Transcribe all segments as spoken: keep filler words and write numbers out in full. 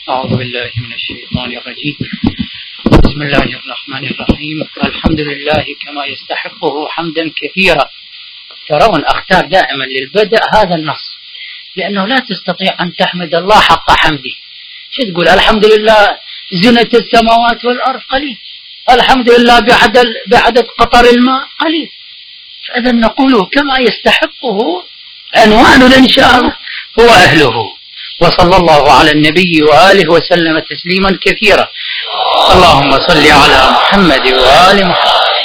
أعوذ بالله من الشيطان الرجيم. بسم الله الرحمن الرحيم. الحمد لله كما يستحقه حمدا كثيرا. ترون أختار دائما للبدء هذا النص، لأنه لا تستطيع أن تحمد الله حق حمده. شو تقول؟ الحمد لله زنة السماوات والأرض قليل، الحمد لله بعدد, بعدد قطر الماء قليل. فإذا نقوله كما يستحقه عنواننا إن شاء الله هو أهله. وصلى الله على النبي وآله وسلم تسليما كثيرا. اللهم صل على محمد وآل محمد.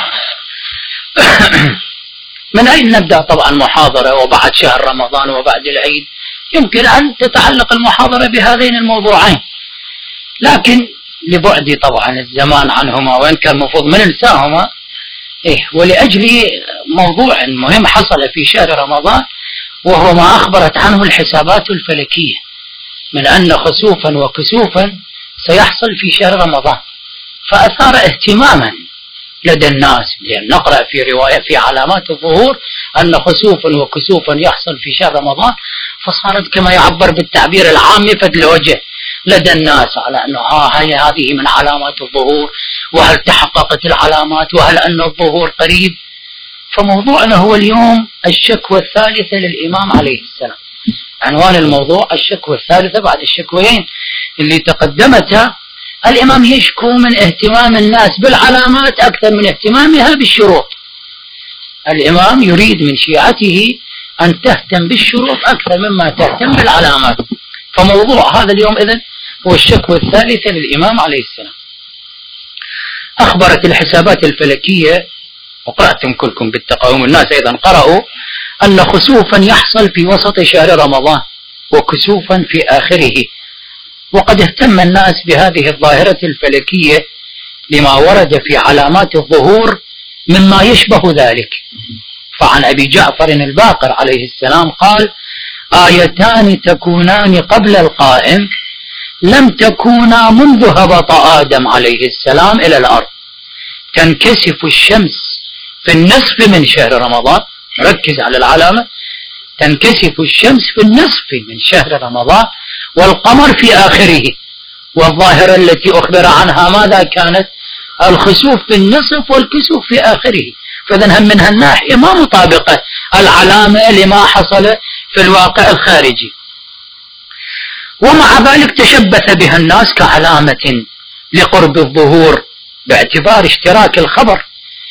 من أين نبدأ؟ طبعا محاضرة وبعد شهر رمضان وبعد العيد يمكن أن تتعلق المحاضرة بهذين الموضوعين، لكن لبعد طبعا الزمان عنهما، وإن كان المفروض من ننساهما إيه، ولأجل موضوع مهم حصل في شهر رمضان، وهو ما أخبرت عنه الحسابات الفلكية من أن خسوفا وكسوفا سيحصل في شهر رمضان، فأثار اهتماما لدى الناس، لأن نقرأ في رواية في علامات الظهور أن خسوفا وكسوفا يحصل في شهر رمضان، فصارت كما يعبر بالتعبير العام فد الوجه لدى الناس على أنه ها هي هذه من علامات الظهور، وهل تحققت العلامات، وهل أن الظهور قريب. فموضوعنا هو اليوم الشكوى الثالثة للإمام عليه السلام. عنوان الموضوع الشكوى الثالثة بعد الشكويين اللي تقدمتها. الإمام يشكو من اهتمام الناس بالعلامات أكثر من اهتمامها بالشروط. الإمام يريد من شيعته أن تهتم بالشروط أكثر مما تهتم بالعلامات. فموضوع هذا اليوم إذن هو الشكوى الثالثة للإمام عليه السلام. أخبرت الحسابات الفلكية، وقرأتم كلكم بالتقاوم، الناس أيضا قرأوا، أن خسوفا يحصل في وسط شهر رمضان وكسوفا في آخره. وقد اهتم الناس بهذه الظاهرة الفلكية لما ورد في علامات الظهور مما يشبه ذلك. فعن أبي جعفر الباقر عليه السلام قال: آيتان تكونان قبل القائم لم تكونا منذ هبط آدم عليه السلام إلى الأرض، تنكسف الشمس في النصف من شهر رمضان، ركز على العلامة، تنكسف الشمس في النصف من شهر رمضان والقمر في آخره. والظاهرة التي أخبر عنها ماذا كانت؟ الخسوف في النصف والكسوف في آخره. فإذا هم من هالناحية ما مطابقة العلامة لما حصل في الواقع الخارجي. ومع ذلك تشبث بها الناس كعلامة لقرب الظهور باعتبار اشتراك الخبر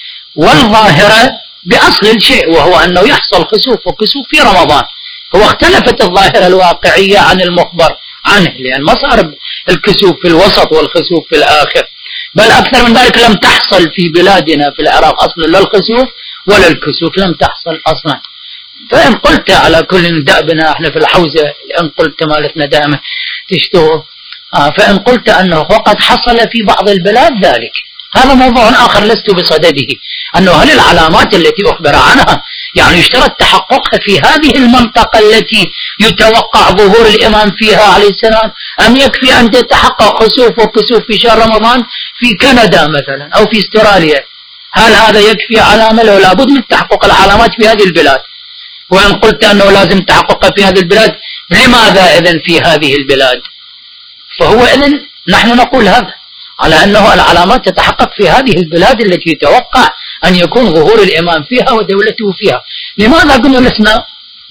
والظاهرة بأصل الشيء، وهو أنه يحصل خسوف وكسوف في رمضان. هو اختلفت الظاهرة الواقعية عن المخبر عنه، لأن ما صار الكسوف في الوسط والخسوف في الآخر، بل أكثر من ذلك لم تحصل في بلادنا في العراق أصلا لا الخسوف ولا الكسوف، لم تحصل أصلا. فإن قلت على كل دأبنا احنا في الحوزة، إن قلت مالتنا دائما تشتغل، آه فإن قلت أنه وقد حصل في بعض البلاد ذلك، هذا موضوع آخر لست بصدده. أنه هل العلامات التي أخبر عنها يعني يشترط تحققها في هذه المنطقة التي يتوقع ظهور الإمام فيها عليه السلام، أم يكفي أن تتحقق خسوف وكسوف في شهر رمضان في كندا مثلا أو في استراليا؟ هل هذا يكفي علامة؟ لو لابد من تحقق العلامات في هذه البلاد. وإن قلت أنه لازم تحققها في هذه البلاد، لماذا إذن في هذه البلاد؟ فهو إذن نحن نقول هذا على أنه العلامات تتحقق في هذه البلاد التي يتوقع أن يكون ظهور الإمام فيها ودولته فيها. لماذا قلنا لسنا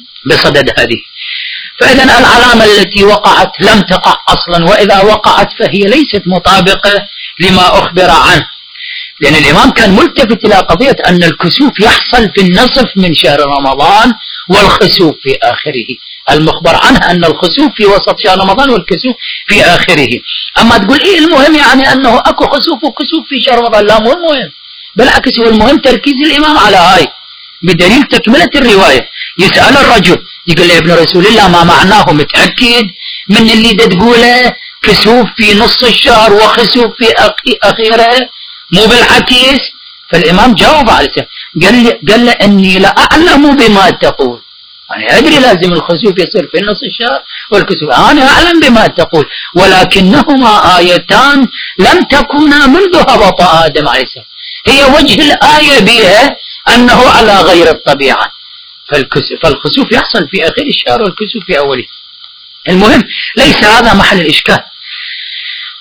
بصدد هذه؟ فإذا العلامة التي وقعت لم تقع أصلا، وإذا وقعت فهي ليست مطابقة لما أخبر عنه، لأن الإمام كان ملتفت إلى قضية أن الكسوف يحصل في النصف من شهر رمضان والخسوف في آخره. المخبر عنه أن الخسوف في وسط شهر رمضان والكسوف في آخره. أما تقول إيه المهم يعني أنه أكو خسوف وكسوف في شهر رمضان؟ لا، مو المهم، بالعكس هو المهم تركيز الإمام على هاي، بدليل تكملة الرواية. يسأل الرجل يقول له: ابن رسول الله ما معناه؟ متأكد من اللي تقوله كسوف في نص الشهر وخسوف في أخيره، مو بالعكس؟ فالإمام جاوب على السؤال، قال له قال له إني لأعلم بما تقول، أنا أدري لازم الخسوف يصير في نص الشهر والكسوف، أنا أعلم بما تقول، ولكنهما آيتان لم تكونا منذ هبط آدم عليه السلام. هي وجه الآية بها أنه على غير الطبيعة، فالخسوف يحصل في آخر الشهر والكسوف في أوله. المهم ليس هذا محل الإشكال.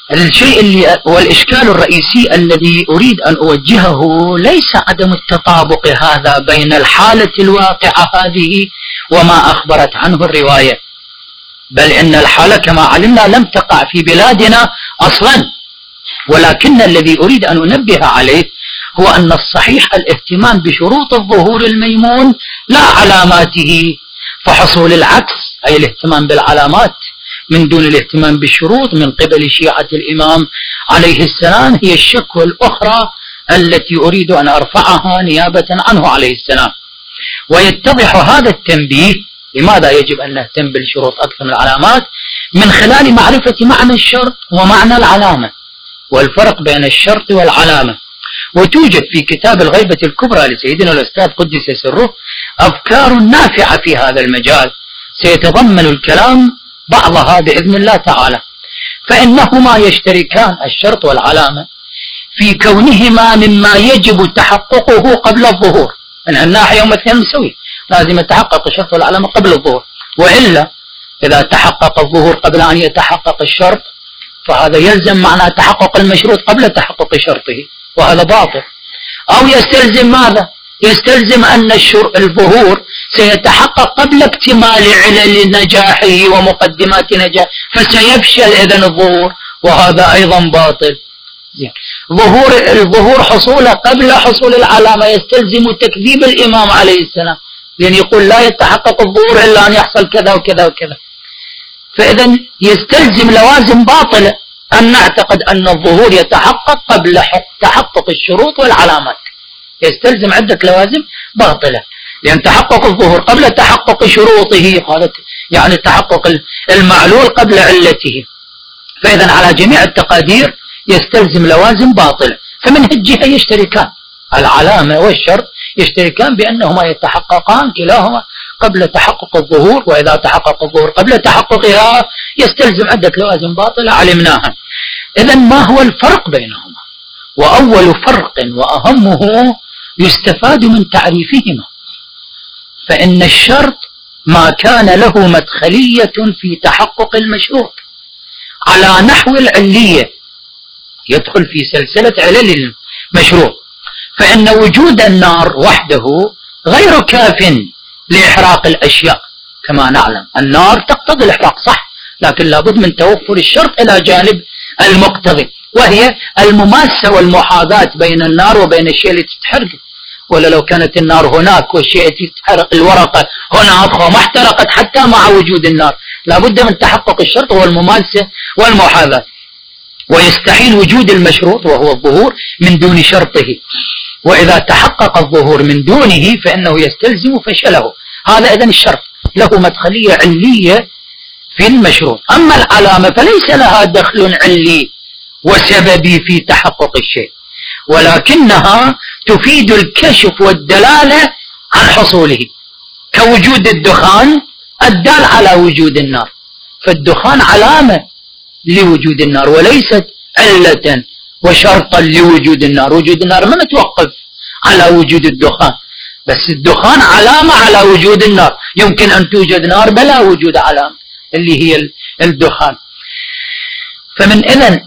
الشيء اللي والإشكال الرئيسي الذي أريد أن أوجهه ليس عدم التطابق هذا بين الحالة الواقعة هذه وما أخبرت عنه الرواية، بل إن الحالة كما علمنا لم تقع في بلادنا أصلا، ولكن الذي أريد أن أنبه عليه هو أن الصحيح الاهتمام بشروط الظهور الميمون لا علاماته، فحصول العكس أي الاهتمام بالعلامات من دون الاهتمام بالشروط من قبل شيعة الإمام عليه السلام هي الشكوى الأخرى التي أريد أن أرفعها نيابة عنه عليه السلام. ويتضح هذا التنبيه لماذا يجب أن نهتم بالشروط أكثر من العلامات من خلال معرفة معنى الشرط ومعنى العلامة والفرق بين الشرط والعلامة. وتوجد في كتاب الغيبة الكبرى لسيدنا الأستاذ قدس سره أفكار نافعة في هذا المجال سيتضمن الكلام بعضها بإذن الله تعالى، فإنهما يشتركان الشرط والعلامة في كونهما مما يجب تحققه قبل الظهور. من الناحية يوم الاثنين مسوي لازم يتحقق الشرط والعلامة قبل الظهور، وإلا إذا تحقق الظهور قبل أن يتحقق الشرط فهذا يلزم معنى تحقق المشروط قبل تحقق شرطه، وهذا باطل. أو يستلزم ماذا؟ يستلزم أن الظهور سيتحقق قبل اكتمال علل نجاحه ومقدمات نجاحه فسيفشل إذن الظهور، وهذا أيضا باطل. ظهور الظهور حصوله قبل حصول العلامة يستلزم تكذيب الإمام عليه السلام، لأن يقول لا يتحقق الظهور إلا أن يحصل كذا وكذا وكذا، فإذا يستلزم لوازم باطلة أن نعتقد أن الظهور يتحقق قبل تحقق الشروط والعلامات، يستلزم عدة لوازم باطلة، لأن تحقق الظهور قبل تحقق شروطه قالت يعني تحقق المعلول قبل علته، فإذا على جميع التقادير يستلزم لوازم باطلة. فمن الجهة يشتركان العلامة والشرط يشتركان بأنهما يتحققان كلاهما قبل تحقق الظهور، وإذا تحقق الظهور قبل تحققها يستلزم عدة لوازم باطلة علمناها. إذن ما هو الفرق بينهما؟ وأول فرق وأهمه يستفاد من تعريفهما، فإن الشرط ما كان له مدخلية في تحقق المشروط على نحو العلية يدخل في سلسلة علل المشروط، فإن وجود النار وحده غير كاف لإحراق الأشياء، كما نعلم النار تقتضي الإحراق صح، لكن لابد من توفر الشرط إلى جانب المقتضي، وهي المماسة والمحاذاة بين النار وبين الشيء اللي تتحرق. ولا لو كانت النار هناك والشيء اللي تتحرق الورقة هناك وما احترقت حتى مع وجود النار، لابد من تحقق الشرط هو المماسة والمحاذاة، ويستحيل وجود المشروط وهو الظهور من دون شرطه، وإذا تحقق الظهور من دونه فإنه يستلزم فشله. هذا إذن الشرط له مدخلية علية في المشروط. أما العلامة فليس لها دخل علي وسببي في تحقق الشيء، ولكنها تفيد الكشف والدلالة عن حصوله، كوجود الدخان الدال على وجود النار، فالدخان علامة لوجود النار وليست علة وشرطا لوجود النار. وجود النار ما متوقف على وجود الدخان، بس الدخان علامة على وجود النار، يمكن أن توجد نار بلا وجود علامة اللي هي الدخان. فمن إذن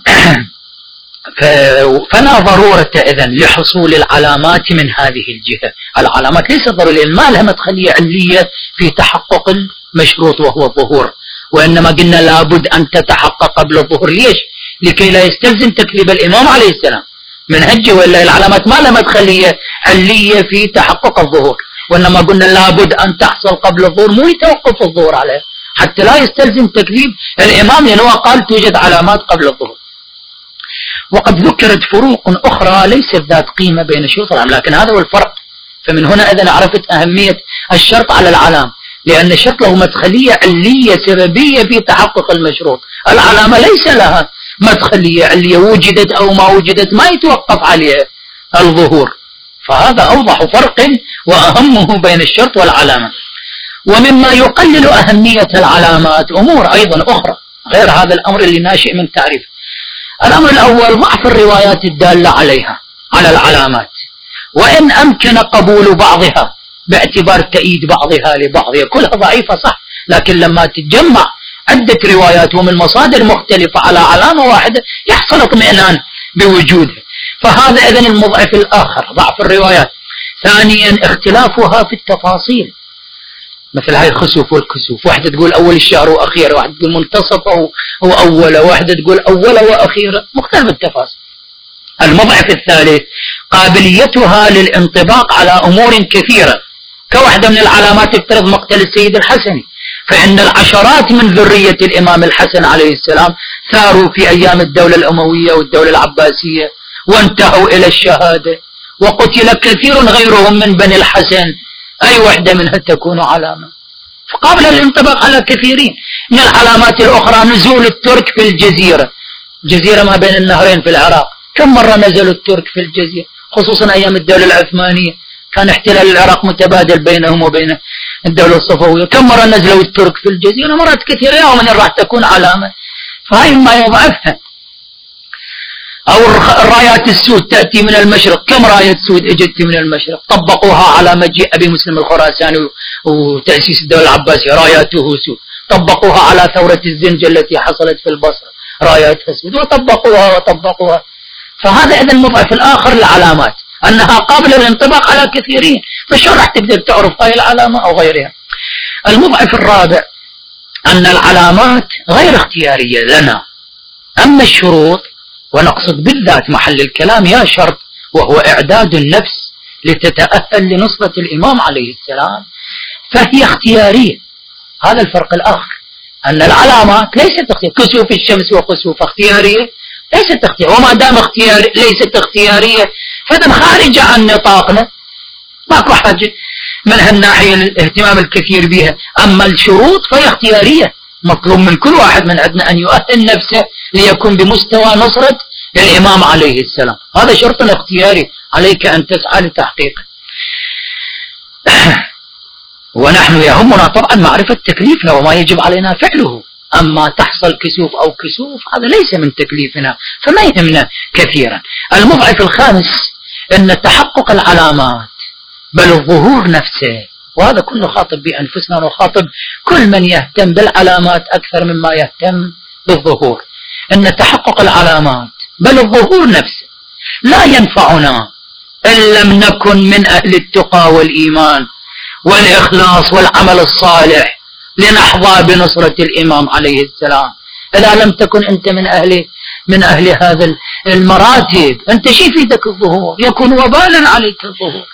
فلا ضرورة إذن لحصول العلامات من هذه الجهة. العلامات ليس ضرورية، ما لها مدخلية علية في تحقق المشروط وهو الظهور، وإنما قلنا لابد أن تتحقق قبل الظهور. ليش؟ لكي لا يستلزم تكذيب الإمام عليه السلام من هجه، ولا العلامات ما لها مدخلية علية في تحقق الظهور، وإنما قلنا لابد أن تحصل قبل الظهور، مو يتوقف الظهور عليه حتى لا يستلزم تكذيب الإمام، لأنه قال توجد علامات قبل الظهور. وقد ذكرت فروق أخرى ليست ذات قيمة بين الشروط والعلامة، لكن هذا هو الفرق. فمن هنا إذن عرفت أهمية الشرط على العلامة، لأن الشرط له مدخلية علية سببية في تحقق المشروط، العلامة ليس لها مدخلية علية، وجدت أو ما وجدت ما يتوقف عليها الظهور. فهذا أوضح فرق وأهمه بين الشرط والعلامة. ومما يقلل أهمية العلامات أمور أيضا أخرى غير هذا الأمر اللي ناشئ من تعريف. الأمر الأول ضعف الروايات الدالة عليها على العلامات، وإن أمكن قبول بعضها باعتبار تأييد بعضها لبعضها، كلها ضعيفة صح، لكن لما تتجمع عدة روايات ومن مصادر مختلفة على علامة واحدة يحصل اطمئنان بوجودها. فهذا إذن المضعف الآخر، ضعف الروايات. ثانيا اختلافها في التفاصيل، مثل هاي الخسوف والكسوف، واحدة تقول أول الشهر وأخيرا، واحدة تقول منتصف أو أوله، واحدة تقول أوله وأخيرا، مختلف التفاصيل. المضعف الثالث قابليتها للانطباق على أمور كثيرة، كواحدة من العلامات افترض مقتل السيد الحسني، فإن العشرات من ذرية الإمام الحسن عليه السلام ثاروا في أيام الدولة الأموية والدولة العباسية وانتهوا إلى الشهادة، وقتل كثير غيرهم من بني الحسن، أي واحدة منها تكون علامة؟ فقابل الانطباق على كثيرين. من العلامات الأخرى نزول الترك في الجزيرة، جزيرة ما بين النهرين في العراق، كم مرة نزلوا الترك في الجزيرة؟ خصوصا أيام الدولة العثمانية كان احتلال العراق متبادل بينهم وبين الدولة الصفوية، كم مرة نزلوا الترك في الجزيرة؟ مرات كثيرة، يوما راح تكون علامة. فهي ما يضعفها. أو الرايات السود تأتي من المشرق، كم راية سود اجت من المشرق؟ طبقوها على مجيء أبي مسلم الخراساني وتأسيس الدولة العباسية، راياته سود. طبقوها على ثورة الزنجة التي حصلت في البصرة، راياتها سود، وطبقوها وطبقوها. فهذا إذن المضعف الآخر للعلامات، أنها قابلة للانطباق على كثيرين، فشو راح تقدر تعرف هاي العلامة أو غيرها؟ المضعف الرابع أن العلامات غير اختيارية لنا، أما الشروط، ونقصد بالذات محل الكلام يا شرط، وهو إعداد النفس لتتأهل لنصرة الإمام عليه السلام، فهي اختيارية. هذا الفرق الآخر، أن العلامات ليست اختيارية، كسوف الشمس وكسوف اختيارية ليست اختيارية، وما دام اختيار ليست اختيارية فإذا خارجة عن نطاقنا، ماكو حاجة من هالناحية الاهتمام الكثير بها. أما الشروط فهي اختيارية، مطلوب من كل واحد من عندنا أن يؤهل نفسه ليكون بمستوى نصرة الإمام عليه السلام، هذا شرط اختياري عليك أن تسعى لتحقيقه. ونحن يهمنا طبعا معرفة تكليفنا وما يجب علينا فعله، أما تحصل كسوف أو كسوف هذا ليس من تكليفنا فما يهمنا كثيرا. المضعف الخامس أن تحقق العلامات بل الظهور نفسه، وهذا كله خاطب بأنفسنا ونخاطب كل من يهتم بالعلامات أكثر مما يهتم بالظهور، أن تحقق العلامات بل الظهور نفسه لا ينفعنا إن لم نكن من أهل التقى والإيمان والإخلاص والعمل الصالح لنحظى بنصرة الإمام عليه السلام. إذا لم تكن أنت من أهل من أهل هذا المراتب، أنت شي فيدك الظهور؟ يكون وبالا عليك الظهور.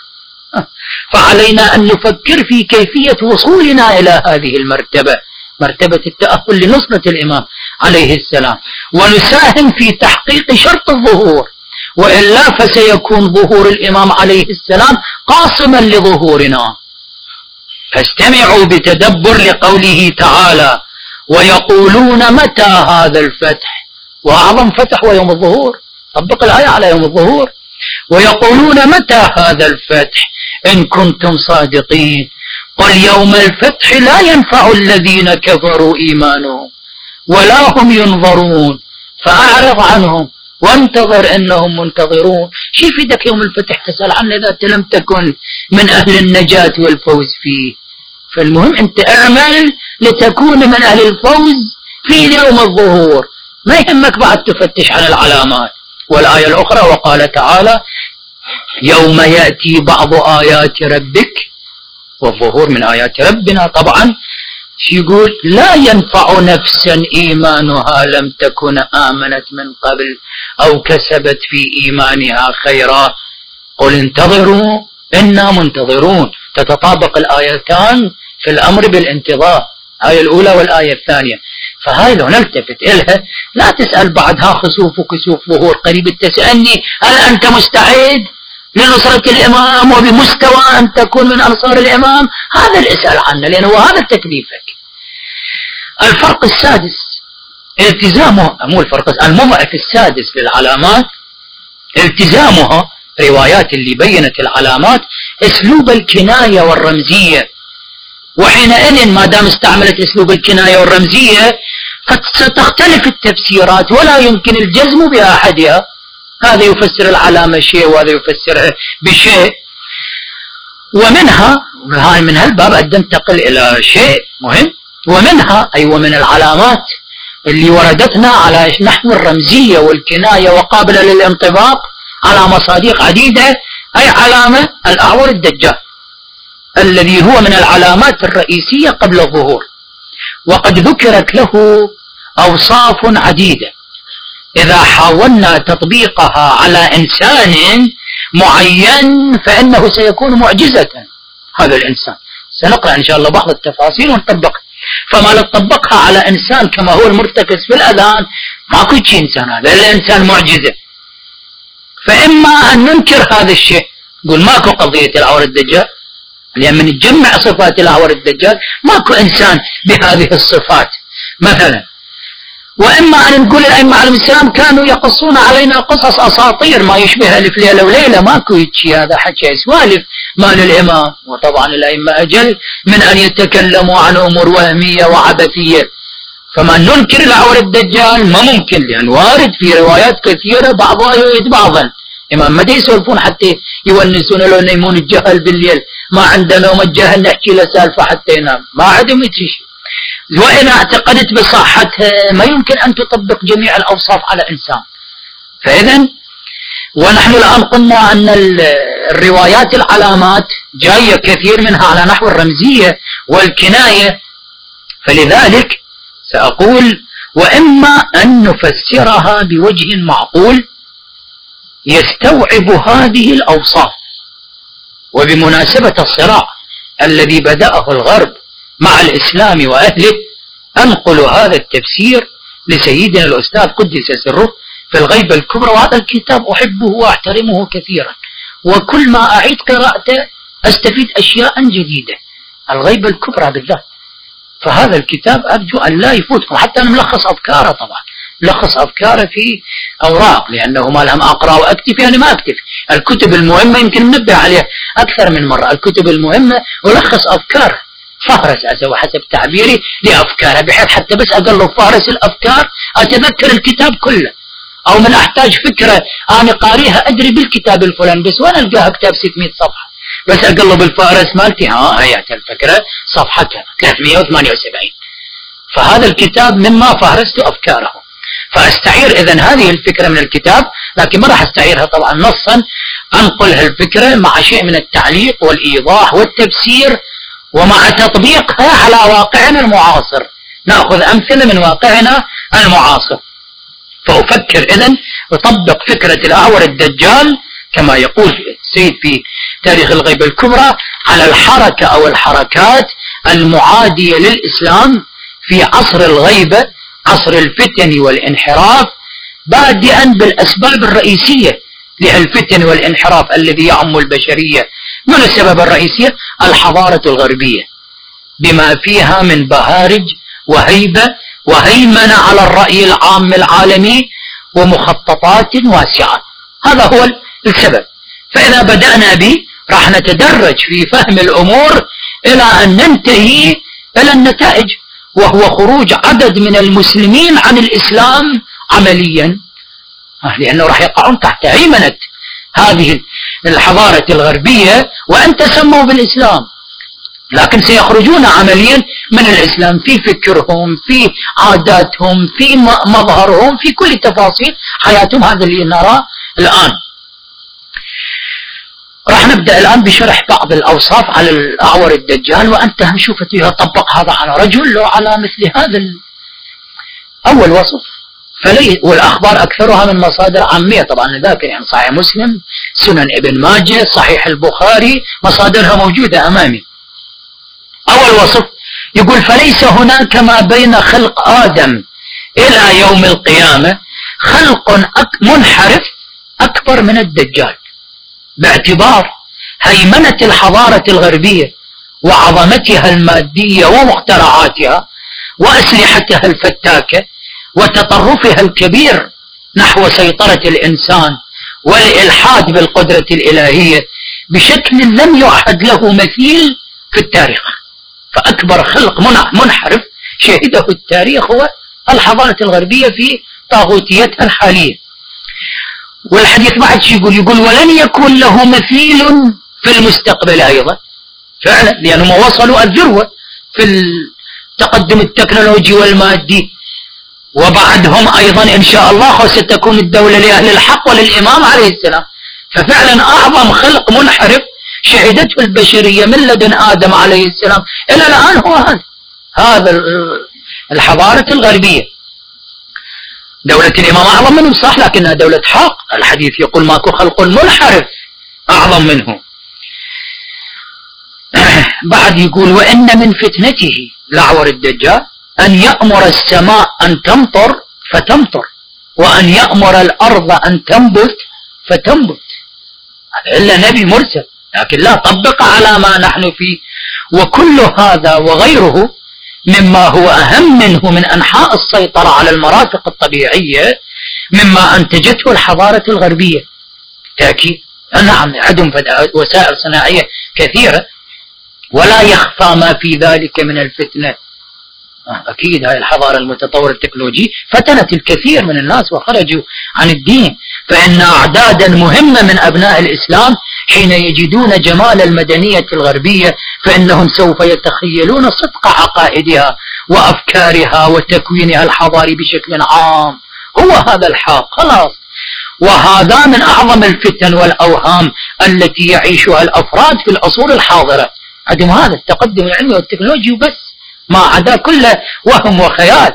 فعلينا أن نفكر في كيفية وصولنا إلى هذه المرتبة، مرتبة التأهل لنصرة الإمام عليه السلام، ونساهم في تحقيق شرط الظهور، وإلا فسيكون ظهور الإمام عليه السلام قاصما لظهورنا. فاستمعوا بتدبر لقوله تعالى: ويقولون متى هذا الفتح، وأعظم فتح ويوم الظهور، طبق الآية على يوم الظهور. ويقولون متى هذا الفتح إن كنتم صادقين قل يوم الفتح لا ينفع الذين كفروا إيمانهم ولا هم ينظرون فأعرض عنهم وانتظر إنهم منتظرون. شي في دك يوم الفتح تسأل عنه إذا أنت لم تكن من أهل النجاة والفوز فيه؟ فالمهم أنت اعمل لتكون من أهل الفوز في يوم الظهور، ما يهمك بعد تفتش عن العلامات. والآية الأخرى وقال تعالى: يوم يأتي بعض آيات ربك، والظهور من آيات ربنا طبعا. شو يقول؟ لا ينفع نفسا إيمانها لم تكن آمنت من قبل أو كسبت في إيمانها خيرا قل انتظروا إنا منتظرون. تتطابق الآيتان في الأمر بالانتظار، الآية الأولى والآية الثانية. فهاي لو نلتفت إلها لا تسأل بعدها خسوف وكسوف ظهور قريب، تسألني هل أنت مستعد لنصرة الإمام وبمستوى أن تكون من أنصار الإمام؟ هذا اللي اسأل عنه، لأنه هذا تكليفك. الفرق السادس التزامها، مو الفرق، المضعف السادس للعلامات التزامها، روايات اللي بينت العلامات اسلوب الكناية والرمزية. وحينئذ ما دام استعملت اسلوب الكناية والرمزية قد ستختلف التفسيرات ولا يمكن الجزم بأحدها، هذا يفسر العلامة شيء وهذا يفسرها بشيء. ومنها هاي من هالباب أن ننتقل إلى شيء مهم، ومنها أي ومن العلامات اللي وردتنا على نحو الرمزية والكناية وقابلة للانطباق على مصادق عديدة، أي علامة الأعور الدجال الذي هو من العلامات الرئيسية قبل الظهور، وقد ذكرت له أوصاف عديدة إذا حاولنا تطبيقها على إنسان معين فإنه سيكون معجزة. هذا الإنسان سنقرأ إن شاء الله بعض التفاصيل ونطبقها، فما لو طبقها على إنسان كما هو المرتكز في الأذان ماكو شيء إنسان، هذا الإنسان معجزة. فإما أن ننكر هذا الشيء نقول ماكو قضية الأعور الدجال، لأن من تجمع صفات الأعور الدجال ماكو إنسان بهذه الصفات مثلا. وإما أن نقول الأئمة عليهم السلام كانوا يقصون علينا قصص أساطير ما يشبه ألف ليلة وليلة، ماكو يتشي، هذا حكي سوالف مال الإمام. وطبعا الأئمة أجل من أن يتكلموا عن أمور وهمية وعبثية، فما ننكر الأعور الدجال ما ممكن، لأن وارد في روايات كثيرة بعضها يؤيد بعضا. إمام ما يسولفون حتى يونسون لو ينامون الجهل بالليل، ما عندنا نوم الجهل نحكي له سالفة حتى ينام، ما عندهم شيء. وإن اعتقدت بصحتها ما يمكن أن تطبق جميع الأوصاف على إنسان. فإذا ونحن الآن قلنا أن الروايات العلامات جاية كثير منها على نحو الرمزية والكناية، فلذلك سأقول وإما أن نفسرها بوجه معقول يستوعب هذه الأوصاف. وبمناسبة الصراع الذي بدأه الغرب مع الإسلام وأهله أنقل هذا التفسير لسيدنا الأستاذ قدس سره في الغيبة الكبرى، وهذا الكتاب أحبه وأحترمه كثيرا، وكل ما أعيد قراءته أستفيد أشياء جديدة، الغيبة الكبرى بالذات. فهذا الكتاب أرجو أن لا يفوتكم، حتى أنا ملخص أفكاره، طبعا ملخص أفكاره في أوراق، لأنه ما لهم أقرأ وأكتب، يعني ما أكتب الكتب المهمة، يمكن ننبه عليها أكثر من مرة، الكتب المهمة ألخص أفكاره، فهرس أسوي حسب تعبيري لأفكاره، بحيث حتى بس أقلب فهرس الأفكار أتذكر الكتاب كله، أو من أحتاج فكرة أنا قاريها أدري بالكتاب الفلاني بس وأنا ألقاها كتاب ستمائة صفحة، بس أقلب الفهرس مالتي ها هي الفكرة صفحة كذا ثلاثمائة وثمانية وسبعين. فهذا الكتاب مما فهرست أفكاره، فأستعير إذن هذه الفكرة من الكتاب، لكن ما راح أستعيرها طبعا نصا، أنقلها الفكرة مع شيء من التعليق والإيضاح والتفسير، ومع تطبيقها على واقعنا المعاصر، نأخذ أمثلة من واقعنا المعاصر. فأفكر إذن وطبق فكرة الأعور الدجال كما يقول السيد في تاريخ الغيبة الكبرى على الحركة أو الحركات المعادية للإسلام في عصر الغيبة، عصر الفتن والانحراف، بادئا بالأسباب الرئيسية للفتن والانحراف الذي يعم البشرية. من السبب الرئيسية؟ الحضارة الغربية بما فيها من بهارج وهيبة وهيمنة على الرأي العام العالمي ومخططات واسعة، هذا هو السبب. فإذا بدأنا به راح نتدرج في فهم الأمور إلى أن ننتهي إلى النتائج، وهو خروج عدد من المسلمين عن الإسلام عمليا، لأنه راح يقعون تحت هيمنة هذه الحضارة الغربية وأن تسموا بالإسلام، لكن سيخرجون عمليا من الإسلام في فكرهم، في عاداتهم، في مظهرهم، في كل تفاصيل حياتهم. هذا اللي نراه الآن. راح نبدأ الآن بشرح بعض الأوصاف على الأعور الدجال، وأنت هم شوف يطبق هذا على رجل لو على مثل هذا. أول وصف فلي والأخبار أكثرها من مصادر عامية طبعا، ذاك يعني صحيح مسلم، سنن ابن ماجه، صحيح البخاري، مصادرها موجودة أمامي. أول وصف يقول فليس هناك ما بين خلق آدم إلى يوم القيامة خلق منحرف أكبر من الدجال، باعتبار هيمنة الحضارة الغربية وعظمتها المادية ومخترعاتها وأسلحتها الفتاكة وتطرفها الكبير نحو سيطرة الإنسان والإلحاد بالقدرة الإلهية بشكل لم يعهد له مثيل في التاريخ. فأكبر خلق منحرف شهده التاريخ هو الحضارة الغربية في طاغوتيتها الحالية. والحديث بعد شيء يقول يقول ولن يكون له مثيل في المستقبل أيضا، فعلا لأنهم وصلوا الذروة في التقدم التكنولوجي والمادي، وبعدهم أيضا إن شاء الله ستكون الدولة لأهل الحق وللإمام عليه السلام. ففعلا أعظم خلق منحرف شهدته البشرية من لدن آدم عليه السلام إلى الآن هو هذا هذا الحضارة الغربية. دولة الإمام أعظم منه صح، لكنها دولة حق. الحديث يقول ماكو خلق منحرف أعظم منه. بعد يقول وإن من فتنته لعور الدجال أن يأمر السماء أن تمطر فتمطر، وأن يأمر الأرض أن تنبت فتنبت. إلا نبي مرسل، لكن لا طبق على ما نحن فيه. وكل هذا وغيره مما هو أهم منه من أنحاء السيطرة على المرافق الطبيعية مما أنتجته الحضارة الغربية. تأكيد نعم عندهم وسائل صناعية كثيرة، ولا يخفى ما في ذلك من الفتنة. أكيد هاي الحضارة المتطورة التكنولوجي فتنت الكثير من الناس وخرجوا عن الدين. فإن أعدادا مهمة من أبناء الإسلام حين يجدون جمال المدنية الغربية فإنهم سوف يتخيلون صدق عقائدها وأفكارها وتكوينها الحضاري بشكل عام. هو هذا الحق خلاص. وهذا من أعظم الفتن والأوهام التي يعيشها الأفراد في العصور الحاضرة. عندهم هذا التقدم العلمي والتكنولوجي وبس، ما عدا كله وهم وخيال،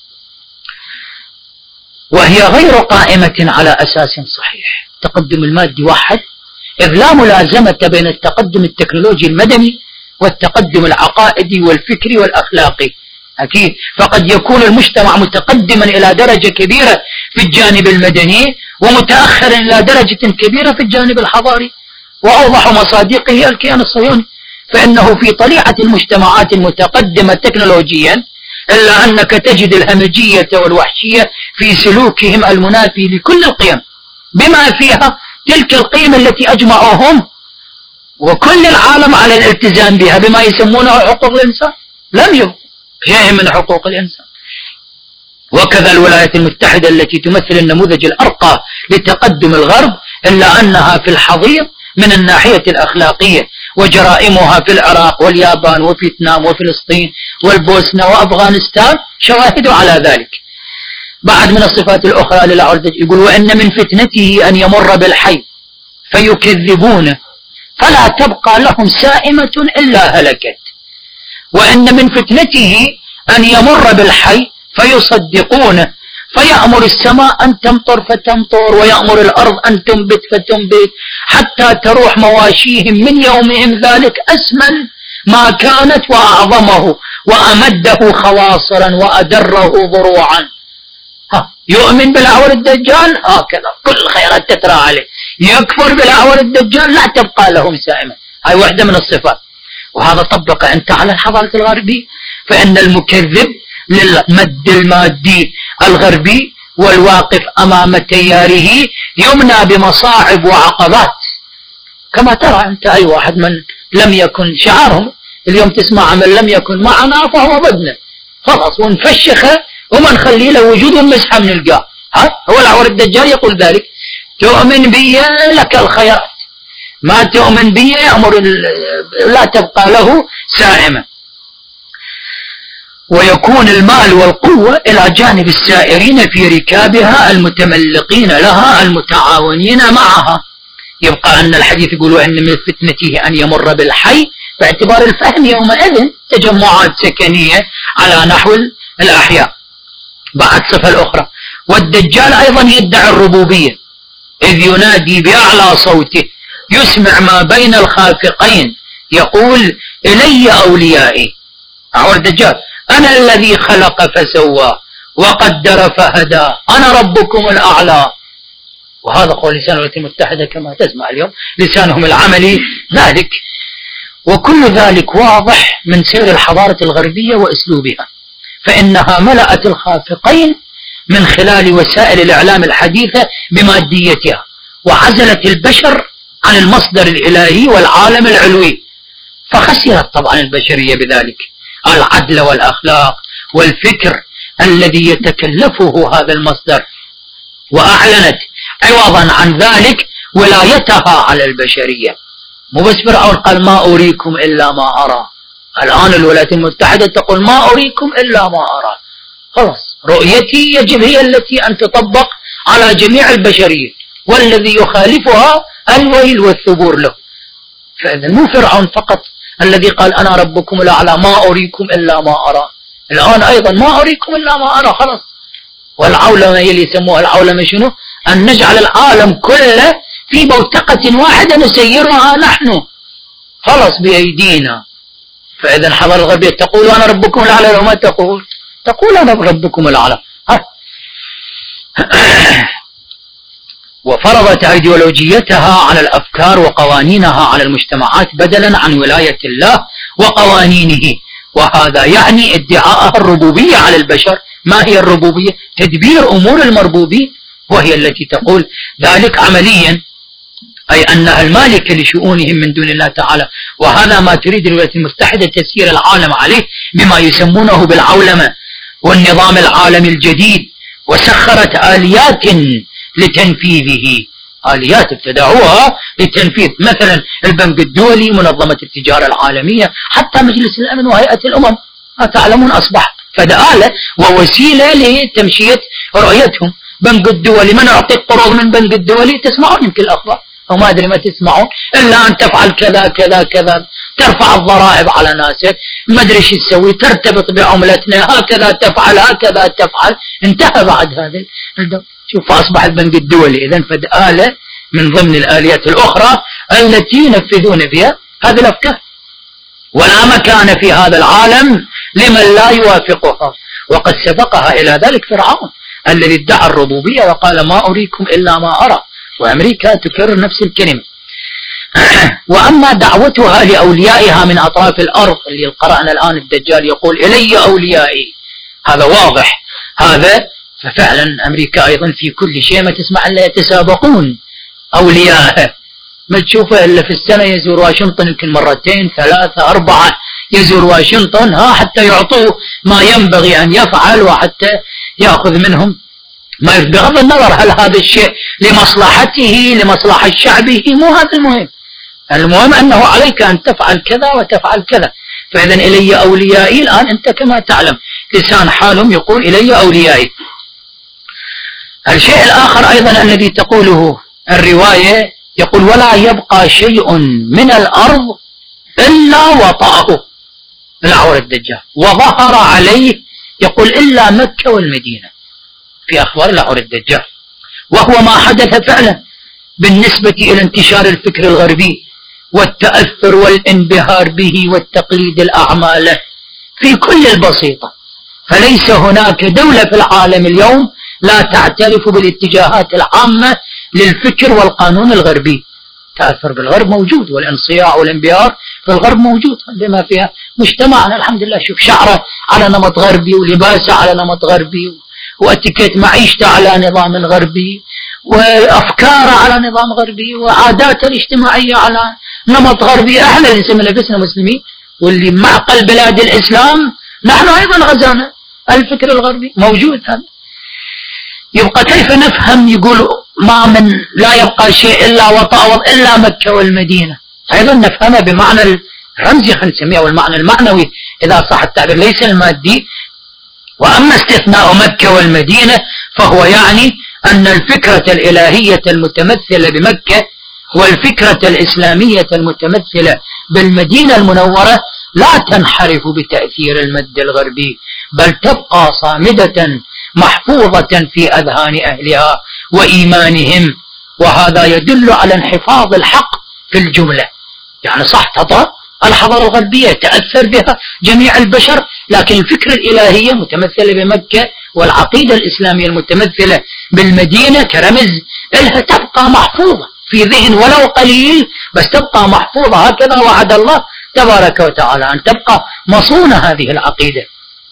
وهي غير قائمة على أساس صحيح. التقدم المادي واحد، إذ لا ملازمة بين التقدم التكنولوجي المدني والتقدم العقائدي والفكري والأخلاقي. أكيد فقد يكون المجتمع متقدما إلى درجة كبيرة في الجانب المدني ومتأخرا إلى درجة كبيرة في الجانب الحضاري. وأوضح مصادقه الكيان الصهيوني، فإنه في طليعة المجتمعات المتقدمة تكنولوجيا إلا أنك تجد الهمجية والوحشية في سلوكهم المنافي لكل القيم، بما فيها تلك القيم التي أجمعوهم وكل العالم على الالتزام بها بما يسمونه حقوق الإنسان. لم يبقى شيء من حقوق الإنسان. وكذا الولايات المتحدة التي تمثل النموذج الأرقى لتقدم الغرب إلا أنها في الحضيض من الناحية الأخلاقية، وجرائمها في العراق واليابان وفيتنام وفلسطين والبوسنة وأفغانستان شواهد على ذلك. بعد من الصفات الأخرى للعرض يقول وإن من فتنته أن يمر بالحي فيكذبونه فلا تبقى لهم سائمة إلا هلكت. وإن من فتنته أن يمر بالحي فيصدقونه فيأمر السماء أن تمطر فتمطر، ويأمر الأرض أن تنبت فتنبت، حتى تروح مواشيهم من يومهم ذلك أسمن ما كانت وأعظمه وأمده خواصرا وأدره ضروعا. ها يؤمن بالأعور الدجال هكذا كل الخيرات تترى عليه، يكفر بالأعور الدجال لا تبقى لهم سائمة. هاي واحدة من الصفات. وهذا طبق أنت على الحضارة الغربية، فإن المكذب للمد المادي الغربي والواقف أمام تياره يمنى بمصاعب وعقبات. كما ترى أنت أي واحد من لم يكن شعارهم اليوم تسمع من لم يكن معنا فهو ضدنا، خلاص ونفشخ وما نخلي له وجود ومسحه من القاع. ها هو الأعور الدجال يقول ذلك، تؤمن بي لك الخيرات، ما تؤمن بي يأمر لا تبقى له سائمة. ويكون المال والقوة إلى جانب السائرين في ركابها المتملقين لها المتعاونين معها. يبقى أن الحديث يقول أن من فتنته أن يمر بالحي باعتبار الفهم يومئذ تجمعات سكنية على نحو الأحياء. بعد صفة الأخرى والدجال أيضا يدعي الربوبية، إذ ينادي بأعلى صوته يسمع ما بين الخافقين يقول إلي أوليائي. أعور الدجال أنا الذي خلق فسوى وقدر فهدى أنا ربكم الأعلى. وهذا قول لسان الولايات المتحدة كما تسمع اليوم لسانهم العملي ذلك. وكل ذلك واضح من سير الحضارة الغربية وأسلوبها، فإنها ملأت الخافقين من خلال وسائل الإعلام الحديثة بماديتها، وعزلت البشر عن المصدر الإلهي والعالم العلوي، فخسرت طبعا البشرية بذلك العدل والأخلاق والفكر الذي يتكلفه هذا المصدر، وأعلنت عوضا عن ذلك ولايتها على البشرية. مو بس فرعون قال ما أريكم إلا ما أرى، الآن الولايات المتحدة تقول ما أريكم إلا ما أرى، خلاص رؤيتي يجب هي التي أن تطبق على جميع البشرية، والذي يخالفها الويل والثبور له. فإذا مو فرعون فقط الذي قال أنا ربكم الأعلى ما أريكم إلا ما أرى، الآن أيضا ما أريكم إلا ما أرى خلاص. والعولمة هي اللي يسموها العولمة شنو؟ أن نجعل العالم كله في بوتقة واحدة نسيرها نحن خلاص بأيدينا. فإذا الحضارة الغربية تقول أنا ربكم الأعلى، لو ما تقول تقول أنا ربكم الأعلى. وفرضت أيديولوجيتها على الأفكار وقوانينها على المجتمعات بدلا عن ولاية الله وقوانينه، وهذا يعني ادعاء الربوبية على البشر. ما هي الربوبية؟ تدبير أمور المربوبين، وهي التي تقول ذلك عمليا، أي أنها المالكة لشؤونهم من دون الله تعالى. وهذا ما تريد الولايات المتحدة تسيير العالم عليه بما يسمونه بالعولمة والنظام العالمي الجديد، وسخرت آليات لتنفيذه، آليات ابتدعوها لتنفيذ مثلا البنك الدولي، منظمة التجارة العالمية، حتى مجلس الأمن وهيئة الأمم، ما تعلمون أصبح فدآلة ووسيلة لتمشية رؤيتهم. بنك الدولي، من يعطيك قروض من بنك الدولي؟ تسمعون يمكن الأخبار أو ما أدري ما تسمعون، إلا أن تفعل كذا كذا كذا، ترفع الضرائب على ناسك، ما أدري شو تسوي، ترتبط بعملتنا، هكذا تفعل هكذا تفعل. انتهى بعد هذا الدول. شوف أصبح البنك الدولي إذن فدآلة من ضمن الآليات الأخرى التي ينفذون بها هذه الأفكار. ولا مكان في هذا العالم لمن لا يوافقها، وقد سبقها إلى ذلك فرعون الذي ادعى الربوبية وقال ما أريكم إلا ما أرى، وأمريكا تكرر نفس الكلمة. وأما دعوتها لأوليائها من أطراف الأرض اللي قرأنا الآن الدجال يقول إلي أوليائي، هذا واضح. هذا ففعلا أمريكا أيضا في كل شيء ما تسمع إلا يتسابقون أوليائه، ما تشوفه إلا في السنة يزور واشنطن يمكن مرتين ثلاثة أربعة، يزور واشنطن ها حتى يعطوه ما ينبغي أن يفعل وحتى يأخذ منهم ما بغض النظر هل هذا الشيء لمصلحته لمصلحة شعبه، مو هذا المهم. المهم أنه عليك أن تفعل كذا وتفعل كذا. فإذا إلي أوليائي، الآن أنت كما تعلم لسان حالهم يقول إلي أوليائي. الشيء الآخر أيضا الذي تقوله الرواية يقول ولا يبقى شيء من الأرض إلا وطأه الأعور الدجال وظهر عليه، يقول إلا مكة والمدينة في أخبار الأعور الدجال، وهو ما حدث فعلا بالنسبة إلى انتشار الفكر الغربي والتأثر والانبهار به والتقليد الأعمى له في كل البسيطة. فليس هناك دولة في العالم اليوم لا تعترف بالاتجاهات العامة للفكر والقانون الغربي. تأثر بالغرب موجود، والانصياع والانبهار في الغرب موجود بما فيها مجتمعنا الحمد لله. شوف شعره على نمط غربي، ولباسه على نمط غربي، واتيكيت معيشته على نظام غربي، وأفكاره على نظام غربي، وعاداته الاجتماعية على نمط غربي. احنا اللي نسمي نفسنا مسلمين، واللي معقل بلاد الإسلام نحن أيضا غزانا الفكر الغربي موجود. هذا يبقى كيف نفهم يقول ما من لا يبقى شيء إلا وطأ إلا مكة والمدينة؟ أيضا نفهمها بمعنى الرمزي خلينا نسميه، والمعنى المعنوي إذا صح التعبير ليس المادي. وأما استثناء مكة والمدينة فهو يعني أن الفكرة الإلهية المتمثلة بمكة والفكرة الإسلامية المتمثلة بالمدينة المنورة لا تنحرف بتأثير المد الغربي، بل تبقى صامدة محفوظة في أذهان أهلها وإيمانهم. وهذا يدل على انحفاظ الحق في الجملة. يعني صح تطأ الحضارة الغربية تأثر بها جميع البشر، لكن الفكرة الإلهية متمثلة بمكة والعقيدة الإسلامية المتمثلة بالمدينة كرمز لها تبقى محفوظة في ذهن ولو قليل، بس تبقى محفوظة. هكذا وعد الله تبارك وتعالى أن تبقى مصونة هذه العقيدة.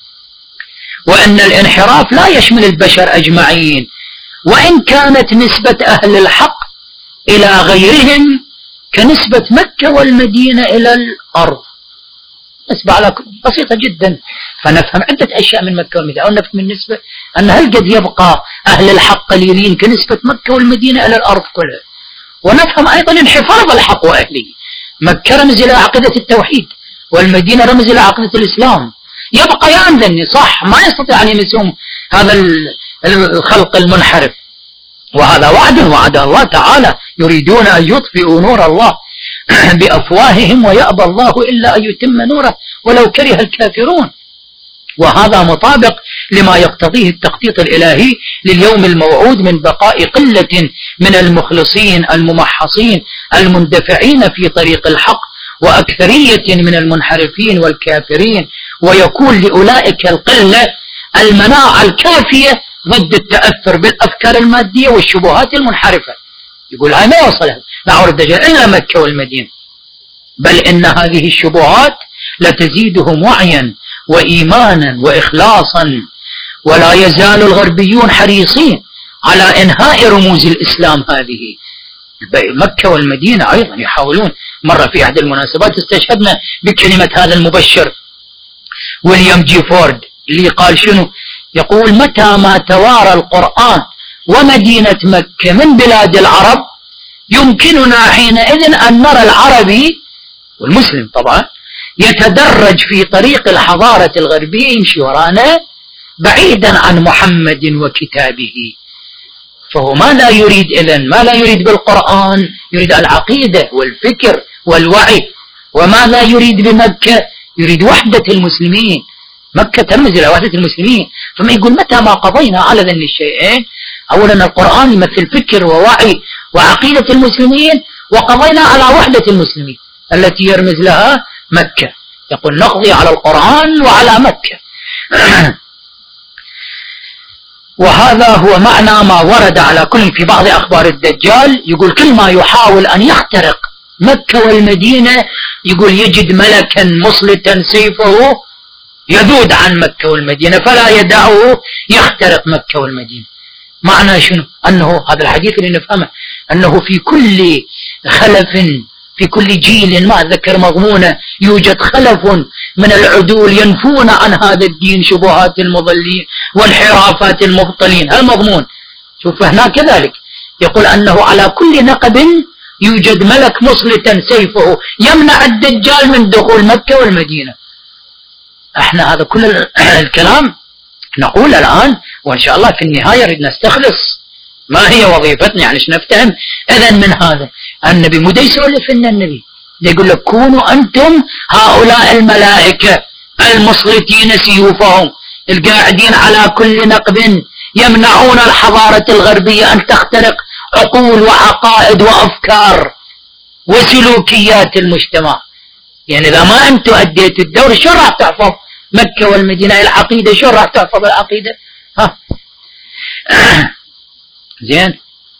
وأن الانحراف لا يشمل البشر أجمعين، وإن كانت نسبة أهل الحق إلى غيرهم كنسبة مكة والمدينة إلى الأرض، نسبة على بسيطة جدا. فنفهم عدة أشياء من مكة والمدينة، أو نفهم النسبة أن هل قد يبقى أهل الحق قليلين كنسبة مكة والمدينة إلى الأرض كلها. ونفهم أيضا انحفاظ الحق وأهله. مكة رمز إلى عقيدة التوحيد، والمدينة رمز إلى عقيدة الإسلام، يبقيان ذني صح، ما يستطيع أن يمسهم هذا الخلق المنحرف. وهذا وعد وعد الله تعالى، يريدون أن يطفئوا نور الله بأفواههم ويأبى الله إلا أن يتم نوره ولو كره الكافرون. وهذا مطابق لما يقتضيه التخطيط الإلهي لليوم الموعود من بقاء قلة من المخلصين الممحصين المندفعين في طريق الحق، وأكثرية من المنحرفين والكافرين، ويكون لأولئك القلة المناعة الكافية ضد التأثر بالأفكار المادية والشبهات المنحرفة. يقول هاي ما وصلها معور الدجال إلا مكة والمدينة، بل إن هذه الشبهات لتزيدهم وعيا وإيمانا وإخلاصا. ولا يزال الغربيون حريصين على إنهاء رموز الإسلام هذه. مكة والمدينة أيضا يحاولون. مرة في أحد المناسبات استشهدنا بكلمة هذا المبشر ويليام جي فورد اللي قال شنو؟ يقول متى ما توارى القرآن ومدينة مكة من بلاد العرب يمكننا حينئذ أن نرى العربي والمسلم طبعا يتدرج في طريق الحضارة الغربية، يمشي ورانا بعيدا عن محمد وكتابه. فهو ما لا يريد إذن ما لا يريد بالقرآن، يريد العقيدة والفكر والوعي. وما لا يريد بمكة، يريد وحدة المسلمين. مكة ترمز إلى وحدة المسلمين. فما يقول متى ما قضينا على ذن الشيئين، أولا القرآن يمثل فكر ووعي وعقيدة المسلمين، وقضينا على وحدة المسلمين التي يرمز لها مكة. يقول نقضي على القرآن وعلى مكة. وهذا هو معنى ما ورد على كل في بعض أخبار الدجال. يقول كل ما يحاول أن يخترق مكة والمدينة يقول يجد ملكا مصلتا سيفه يذود عن مكة والمدينة فلا يدعه يخترق مكة والمدينة. معنى شنو؟ أنه هذا الحديث اللي نفهمه أنه في كل خلف في كل جيل ما ذكر مضمونه يوجد خلف من العدول ينفون عن هذا الدين شبهات المضلين وانحرافات المبطلين. المضمون شوف هنا كذلك يقول أنه على كل نقب يوجد ملك مسلطا سيفه يمنع الدجال من دخول مكة والمدينة. احنا هذا كل الكلام نقول الآن وإن شاء الله في النهاية نريد نستخلص ما هي وظيفتنا، يعني شو نفتهم إذن من هذا. النبي مو دا يسولف لنا، النبي دا يقول لك كونوا أنتم هؤلاء الملائكة المسلطين سيوفهم القاعدين على كل نقب يمنعون الحضارة الغربية أن تخترق عقول وعقائد وأفكار وسلوكيات المجتمع. يعني إذا ما أنتم أديتوا الدور شو راح تحفظ مكة والمدينة العقيدة؟ شو راح تحفظ العقيدة؟ ها زين.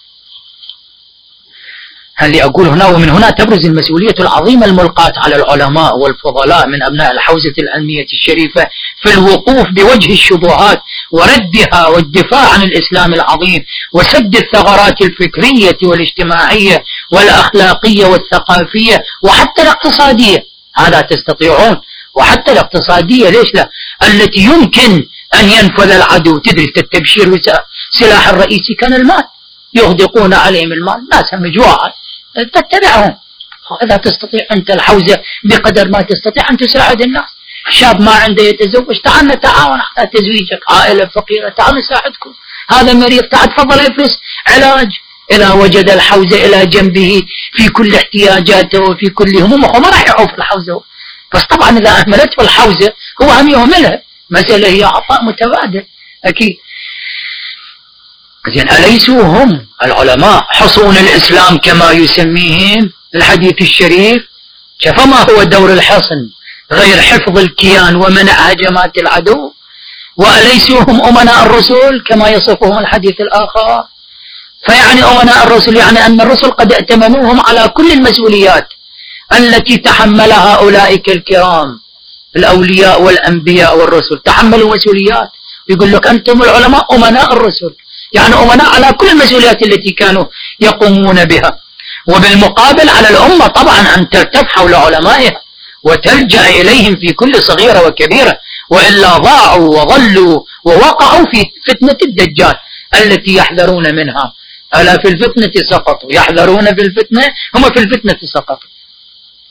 اللي أقول هنا ومن هنا تبرز المسؤولية العظيمة الملقاة على العلماء والفضلاء من أبناء الحوزة العلمية الشريفة في الوقوف بوجه الشبهات وردها والدفاع عن الإسلام العظيم وسد الثغرات الفكرية والاجتماعية والأخلاقية والثقافية وحتى الاقتصادية. هذا تستطيعون. وحتى الاقتصادية ليش لا؟ التي يمكن أن ينفذ العدو. تدري التبشير سلاح الرئيسي كان المال، يغدقون عليهم المال، ناس مجوعة تتبعهم. إذا تستطيع أنت الحوزة بقدر ما تستطيع أن تساعد الناس. شاب ما عنده يتزوج، تعال نتعاون على تزويجك. عائلة فقيرة تعال نساعدكم. هذا مريض تعال تفضل افلس علاج. إذا وجد الحوزة إلى جنبه في كل احتياجاته وفي كل همومه ما راح يعوف الحوزة. بس طبعا إذا أهملت في الحوزة هو هم يهملها. مسألة هي عطاء متبادل أكيد. زين أليسوا هم العلماء حصون الإسلام كما يسميهم الحديث الشريف؟ فما هو دور الحصن غير حفظ الكيان ومنع هجمات العدو؟ وأليسوا هم أمناء الرسل كما يصفهم الحديث الآخر؟ فيعني أمناء الرسل يعني أن الرسل قد ائتمنوهم على كل المسؤوليات التي تحملها أولئك الكرام الأولياء والأنبياء والرسل. تحملوا مسؤوليات. يقول لك أنتم العلماء أمناء الرسل، يعني أمناء على كل المسؤوليات التي كانوا يقومون بها. وبالمقابل على الأمة طبعا أن تلتف حول علمائها وتلجأ إليهم في كل صغيرة وكبيرة، وإلا ضاعوا وضلوا ووقعوا في فتنة الدجال التي يحذرون منها. ألا في الفتنة سقطوا، يحذرون في الفتنة هم في الفتنة سقطوا.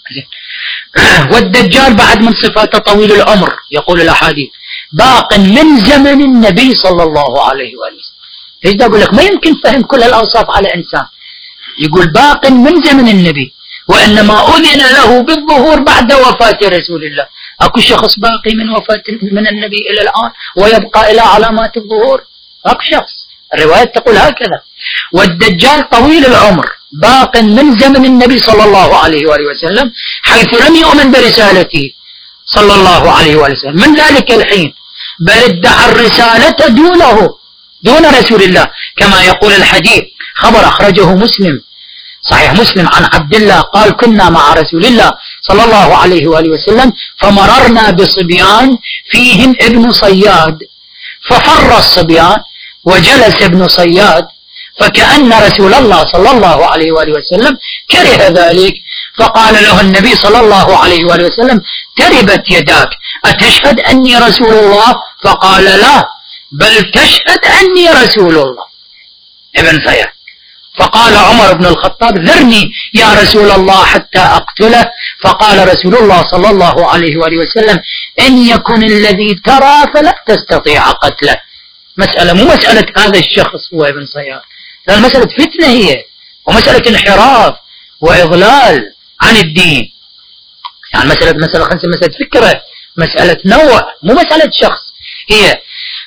والدجال بعد من صفاته طويل العمر، يقول الأحاديث باق من زمن النبي صلى الله عليه وآله وسلم. ليش دا أقول لك ما يمكن فهم كل الأوصاف على إنسان. يقول باق من زمن النبي، وإنما أذن له بالظهور بعد وفاة رسول الله. أكو شخص باقي من وفاة من النبي إلى الآن ويبقى إلى علامات الظهور؟ أكو شخص، الرواية تقول هكذا. والدجال طويل العمر باق من زمن النبي صلى الله عليه وآله وسلم، حيث لم يؤمن برسالته صلى الله عليه وآله وسلم من ذلك الحين، بل ادعى الرسالة دونه دون رسول الله، كما يقول الحديث، خبر أخرجه مسلم صحيح مسلم عن عبد الله قال كنا مع رسول الله صلى الله عليه وآله وسلم فمررنا بصبيان فيهم ابن صياد، ففر الصبيان وجلس ابن صياد، فكأن رسول الله صلى الله عليه وآله وسلم كره ذلك، فقال له النبي صلى الله عليه وآله وسلم تربت يداك أتشهد أني رسول الله؟ فقال لا، بل تشهد أني رسول الله ابن صياد. فقال عمر بن الخطاب ذرني يا رسول الله حتى أقتله، فقال رسول الله صلى الله عليه وآله وسلم إن يكن الذي ترى فلا تستطيع قتله. مسألة مو مسألة هذا الشخص هو ابن صياد، لأن مسألة فتنة هي، ومسألة انحراف وإضلال عن الدين. يعني مسألة مسألة خمسة مسألة فكرة، مسألة نوع، مو مسألة شخص هي.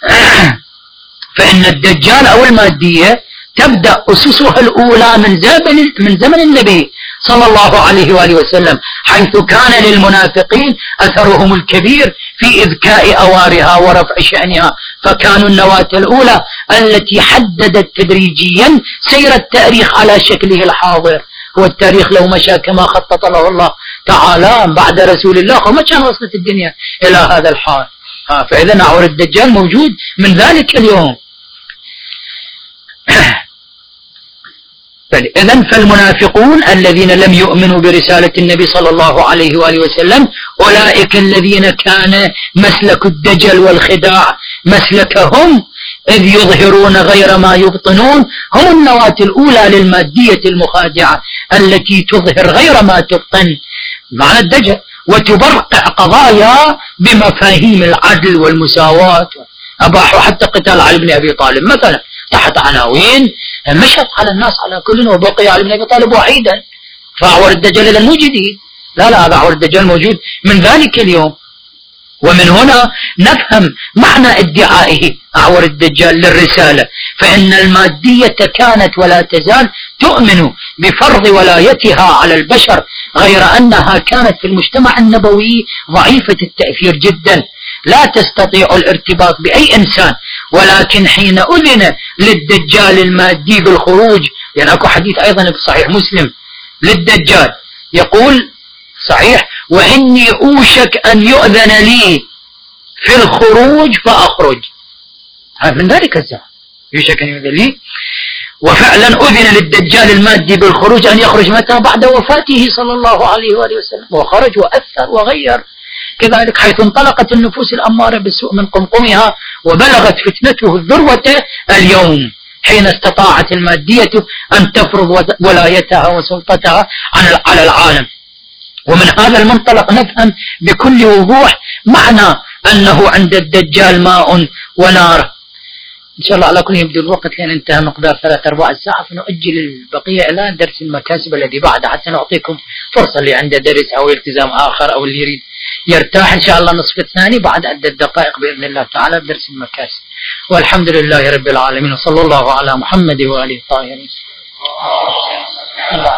فإن الدجال أو المادية تبدأ أسسها الأولى من زمن من زمن النبي صلى الله عليه وآله وسلم، حيث كان للمنافقين أثرهم الكبير في إذكاء أوارها ورفع شأنها، فكانوا النواة الأولى التي حددت تدريجيا سير التاريخ على شكله الحاضر. هو التاريخ لو مشى كما خطط له الله تعالى بعد رسول الله وما كان وصلت الدنيا إلى هذا الحال. فإذا نعور الدجال موجود من ذلك اليوم. إذن فالمنافقون الذين لم يؤمنوا برسالة النبي صلى الله عليه وآله وسلم أولئك الذين كان مسلك الدجل والخداع مسلكهم، إذ يظهرون غير ما يبطنون، هم النواة الأولى للمادية المخادعة التي تظهر غير ما تبطن معنى الدجل، وتبرقع قضايا بمفاهيم العدل والمساواة. أباحوا حتى قتال علي بن أبي طالب مثلا تحت عناوين مشت على الناس على كل، وبقي علي بن أبي طالب وحيدا. فأعور الدجال إذا مو جديد، لا لا هذا أعور الدجال موجود من ذلك اليوم. ومن هنا نفهم معنى ادعائه أعور الدجال للرسالة، فإن المادية كانت ولا تزال تؤمن بفرض ولايتها على البشر، غير أنها كانت في المجتمع النبوي ضعيفة التأثير جدا، لا تستطيع الارتباط بأي إنسان. ولكن حين أذن للدجال المادي بالخروج، لأن أكو حديث أيضا في صحيح مسلم للدجال يقول صحيح وإني أوشك أن يؤذن لي في الخروج فأخرج، من ذلك الزمان يوشك أن يؤذن لي. وفعلا أذن للدجال المادي بالخروج أن يخرج متى؟ بعد وفاته صلى الله عليه وآله وسلم، وخرج وأثر وغير. كذلك حيث انطلقت النفوس الأمارة بالسوء من قمقمها وبلغت فتنته الذروة اليوم، حين استطاعت المادية أن تفرض ولايتها وسلطتها على العالم. ومن هذا المنطلق نفهم بكل وضوح معنى أنه عند الدجال ماء ونار. إن شاء الله على كل يبدو الوقت لأن انتهى مقدار ثلاث أرباع الساعة، فنؤجل البقية إلى درس المكاسب الذي بعده حتى نعطيكم فرصة اللي عنده درس أو التزام آخر أو اللي يريد يرتاح إن شاء الله النصف الثاني بعد عدة دقائق بإذن الله تعالى بدرس المكاسب. والحمد لله رب العالمين، وصلى الله على محمد وآله الطاهرين.